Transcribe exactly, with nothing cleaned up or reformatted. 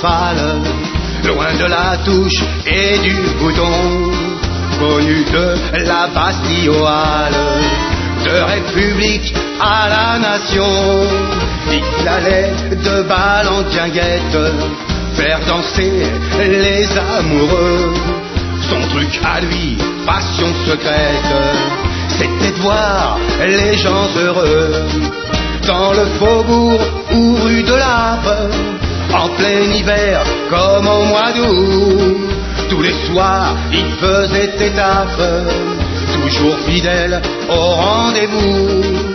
rafale, loin de la touche et du bouton, connu de la Bastille aux Halles, de République à la nation. Il allait de balle en guinguette faire danser les amoureux. Son truc à lui, passion secrète, c'était de voir les gens heureux. Dans le faubourg ou rue de l'Arpe, en plein hiver comme au mois d'août, tous les soirs il faisait étape, toujours fidèle au rendez-vous.